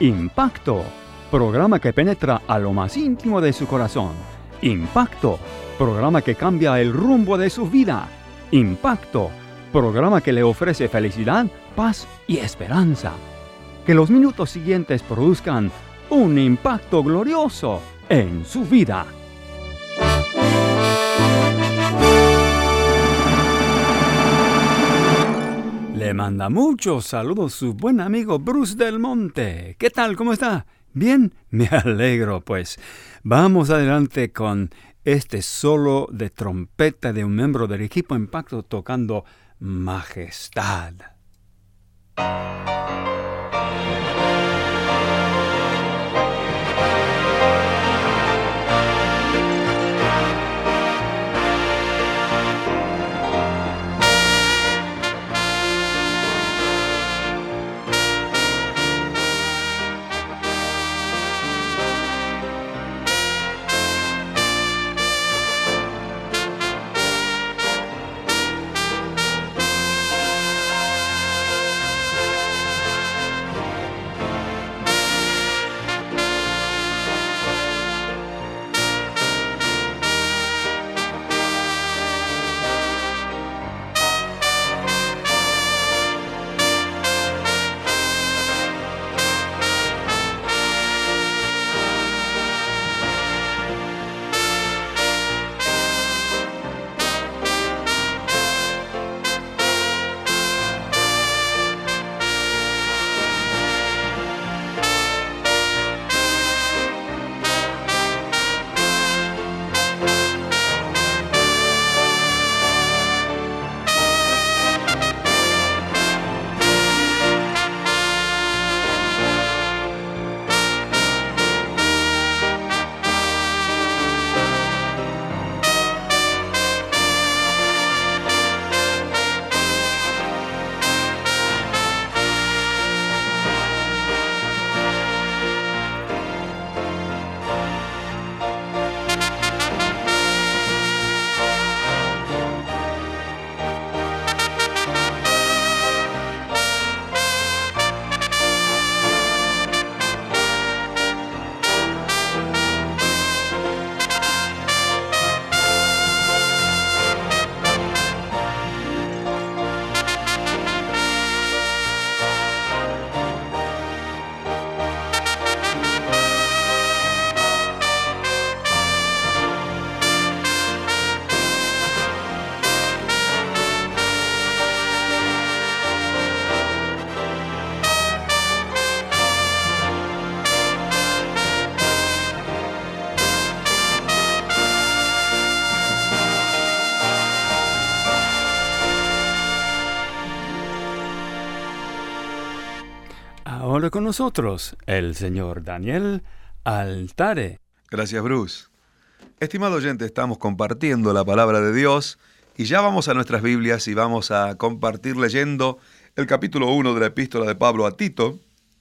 Impacto, programa que penetra a lo más íntimo de su corazón. Impacto, programa que cambia el rumbo de su vida. Impacto, programa que le ofrece felicidad, paz y esperanza. Que los minutos siguientes produzcan un impacto glorioso en su vida. Le manda muchos saludos su buen amigo Bruce Del Monte. ¿Qué tal? ¿Cómo está? ¿Bien? Me alegro, pues. Vamos adelante con este solo de trompeta de un miembro del equipo Impacto tocando Majestad. Ahora con nosotros, el señor Daniel Altare. Gracias, Bruce. Estimado oyente, estamos compartiendo la palabra de Dios y ya vamos a nuestras Biblias y vamos a compartir leyendo el capítulo 1 de la epístola de Pablo a Tito,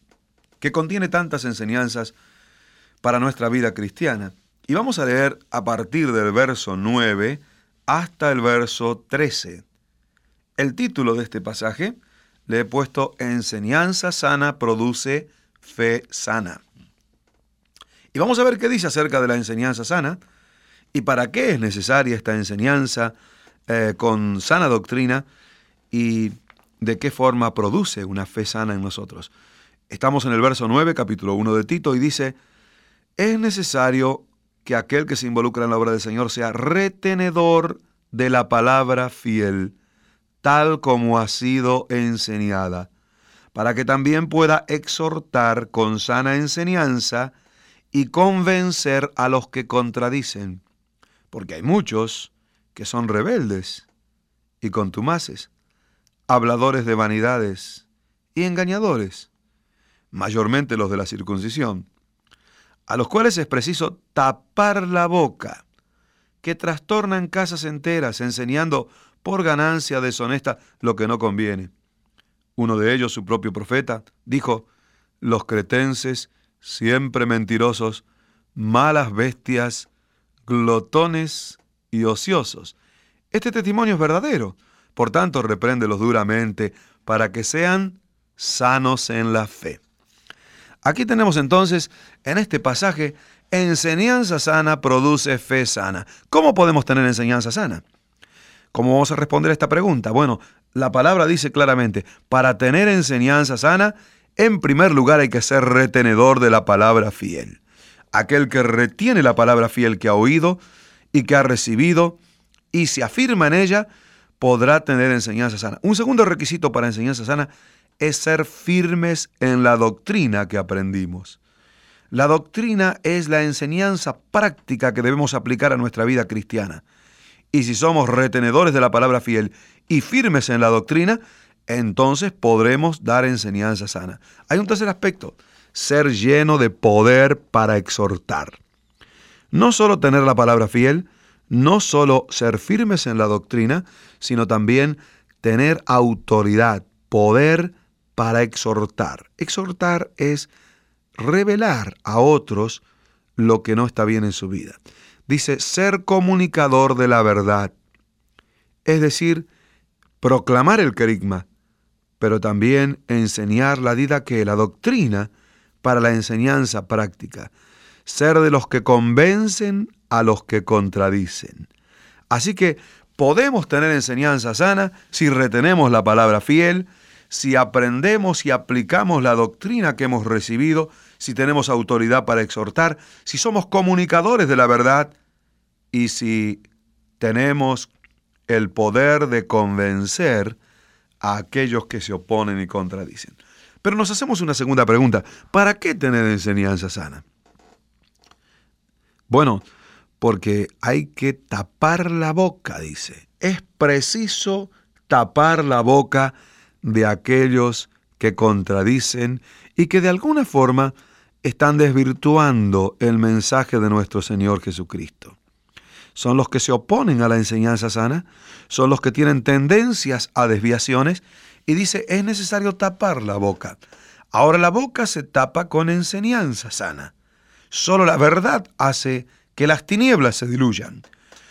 que contiene tantas enseñanzas para nuestra vida cristiana. Y vamos a leer a partir del verso 9 hasta el verso 13. El título de este pasaje le he puesto Enseñanza sana produce fe sana. Y vamos a ver qué dice acerca de la enseñanza sana y para qué es necesaria esta enseñanza con sana doctrina y de qué forma produce una fe sana en nosotros. Estamos en el verso 9, capítulo 1 de Tito, y dice: es necesario que aquel que se involucra en la obra del Señor sea retenedor de la palabra fiel, tal como ha sido enseñada, para que también pueda exhortar con sana enseñanza y convencer a los que contradicen, porque hay muchos que son rebeldes y contumaces, habladores de vanidades y engañadores, mayormente los de la circuncisión, a los cuales es preciso tapar la boca, que trastornan casas enteras, enseñando por ganancia deshonesta lo que no conviene. Uno de ellos, su propio profeta, dijo: los cretenses, siempre mentirosos, malas bestias, glotones y ociosos. Este testimonio es verdadero. Por tanto, repréndelos duramente para que sean sanos en la fe. Aquí tenemos entonces, en este pasaje, enseñanza sana produce fe sana. ¿Cómo podemos tener enseñanza sana? ¿Cómo vamos a responder a esta pregunta? Bueno, la palabra dice claramente, para tener enseñanza sana, en primer lugar hay que ser retenedor de la palabra fiel. Aquel que retiene la palabra fiel que ha oído y que ha recibido y se afirma en ella, podrá tener enseñanza sana. Un segundo requisito para enseñanza sana es ser firmes en la doctrina que aprendimos. La doctrina es la enseñanza práctica que debemos aplicar a nuestra vida cristiana. Y si somos retenedores de la palabra fiel y firmes en la doctrina, entonces podremos dar enseñanza sana. Hay un tercer aspecto, ser lleno de poder para exhortar. No solo tener la palabra fiel, no solo ser firmes en la doctrina, sino también tener autoridad, poder para exhortar. Exhortar es revelar a otros lo que no está bien en su vida. Dice, ser comunicador de la verdad. Es decir, proclamar el querigma, pero también enseñar la didaqué, la doctrina, para la enseñanza práctica. Ser de los que convencen a los que contradicen. Así que podemos tener enseñanza sana si retenemos la palabra fiel, si aprendemos y aplicamos la doctrina que hemos recibido, si tenemos autoridad para exhortar, si somos comunicadores de la verdad y si tenemos el poder de convencer a aquellos que se oponen y contradicen. Pero nos hacemos una segunda pregunta. ¿Para qué tener enseñanza sana? Bueno, porque hay que tapar la boca, dice. Es preciso tapar la boca de aquellos que contradicen y que de alguna forma están desvirtuando el mensaje de nuestro Señor Jesucristo. Son los que se oponen a la enseñanza sana, son los que tienen tendencias a desviaciones y dice, es necesario tapar la boca. Ahora la boca se tapa con enseñanza sana. Solo la verdad hace que las tinieblas se diluyan.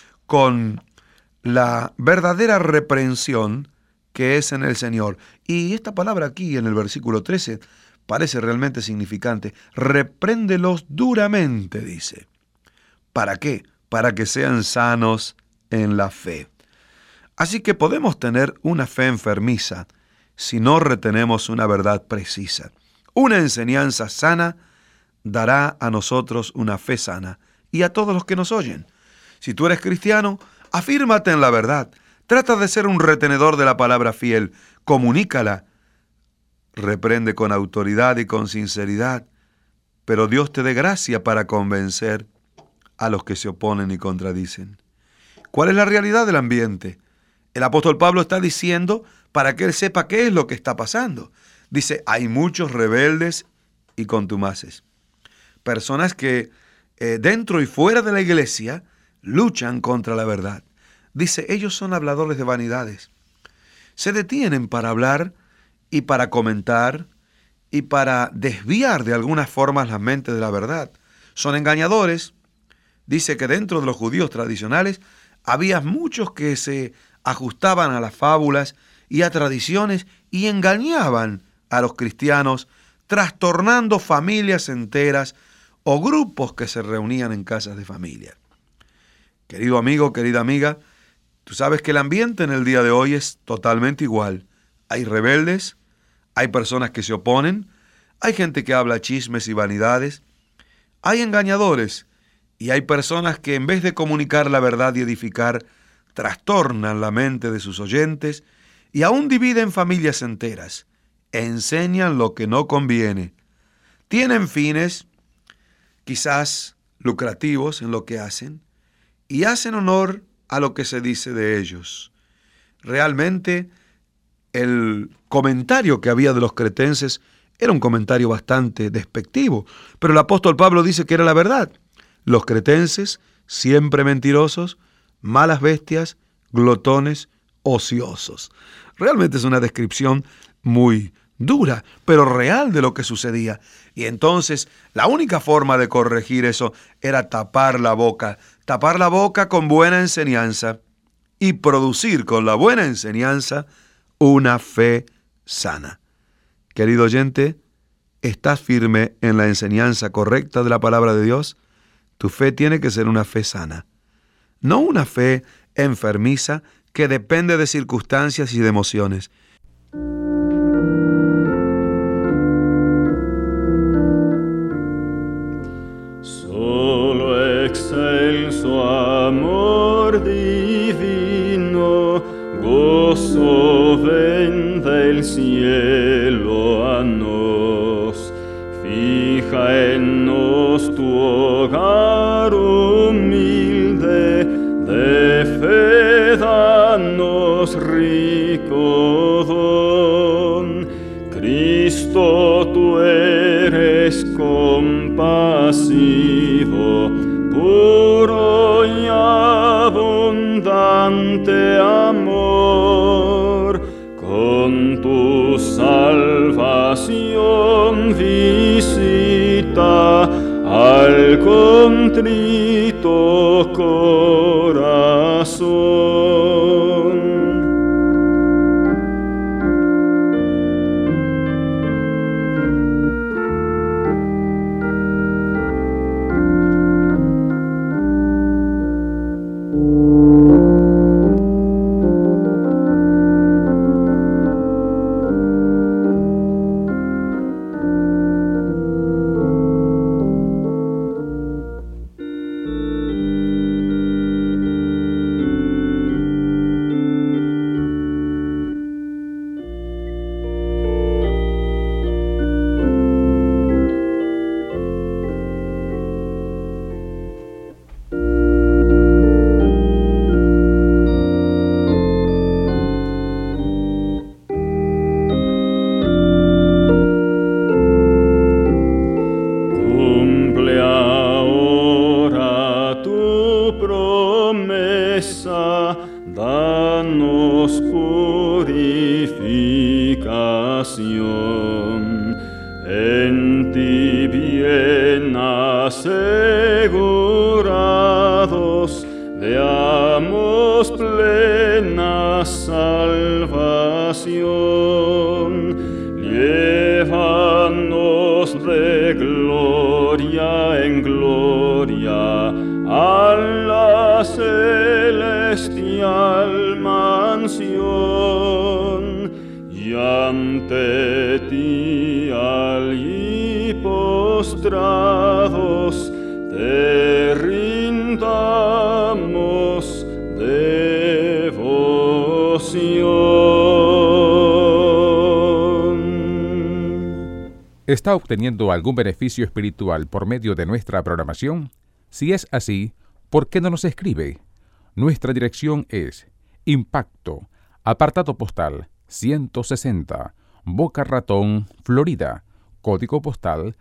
Con la verdadera reprensión que es en el Señor. Y esta palabra aquí en el versículo 13 parece realmente significante. Repréndelos duramente, dice. ¿Para qué? Para que sean sanos en la fe. Así que podemos tener una fe enfermiza si no retenemos una verdad precisa. Una enseñanza sana dará a nosotros una fe sana y a todos los que nos oyen. Si tú eres cristiano, afírmate en la verdad. Trata de ser un retenedor de la palabra fiel. Comunícala. Reprende con autoridad y con sinceridad. Pero Dios te dé gracia para convencer a los que se oponen y contradicen. ¿Cuál es la realidad del ambiente? El apóstol Pablo está diciendo para que él sepa qué es lo que está pasando. Dice, hay muchos rebeldes y contumaces. Personas que dentro y fuera de la iglesia luchan contra la verdad. Dice, ellos son habladores de vanidades. Se detienen para hablar y para comentar y para desviar de algunas formas la mente de la verdad. Son engañadores. Dice que dentro de los judíos tradicionales había muchos que se ajustaban a las fábulas y a tradiciones y engañaban a los cristianos, trastornando familias enteras o grupos que se reunían en casas de familia. Querido amigo, querida amiga, tú sabes que el ambiente en el día de hoy es totalmente igual. Hay rebeldes, hay personas que se oponen, hay gente que habla chismes y vanidades, hay engañadores y hay personas que en vez de comunicar la verdad y edificar, trastornan la mente de sus oyentes y aún dividen familias enteras, enseñan lo que no conviene, tienen fines quizás lucrativos en lo que hacen y hacen honor a lo que se dice de ellos. Realmente el comentario que había de los cretenses era un comentario bastante despectivo, pero el apóstol Pablo dice que era la verdad. Los cretenses, siempre mentirosos, malas bestias, glotones, ociosos. Realmente es una descripción muy dura, pero real de lo que sucedía. Y entonces la única forma de corregir eso era tapar la boca con buena enseñanza y producir con la buena enseñanza una fe sana. Querido oyente, ¿Estás firme en la enseñanza correcta de la palabra de Dios? Tu fe tiene que ser una fe sana, no una fe enfermiza que depende de circunstancias y de emociones. Solo excelso amor divino, gozo ven del cielo a nos. Fija en nos tu hogar humilde, de fe danos rico don. Cristo, tú eres compasivo, puro y abundante amor. Con tu salvación visita al contrito corazón. Danos purificación, en ti bien asegurados, veamos plena salvación. Llévanos de gloria en gloria a la celestial mansión, y ante ti allí postrados te rindamos devoción. ¿Está obteniendo algún beneficio espiritual por medio de nuestra programación? Si es así, ¿por qué no nos escribe? Nuestra dirección es Impacto, apartado postal 160, Boca Ratón, Florida, código postal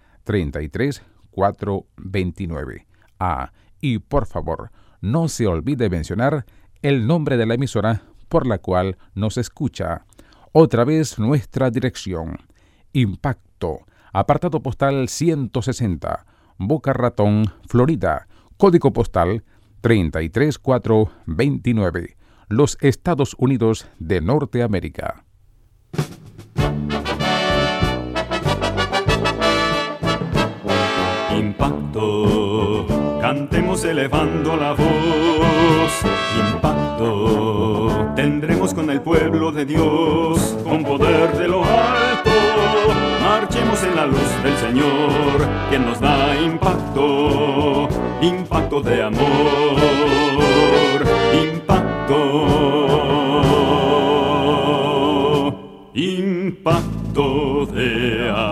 33429. Y por favor, no se olvide mencionar el nombre de la emisora por la cual nos escucha. Otra vez nuestra dirección: Impacto, apartado postal 160, Boca Ratón, Florida, código postal 33429, los Estados Unidos de Norteamérica. Impacto, cantemos elevando la voz. Impacto, tendremos con el pueblo de Dios, con poder de lo alto. Marchemos en la luz del Señor, quien nos da impacto, impacto de amor, impacto de amor.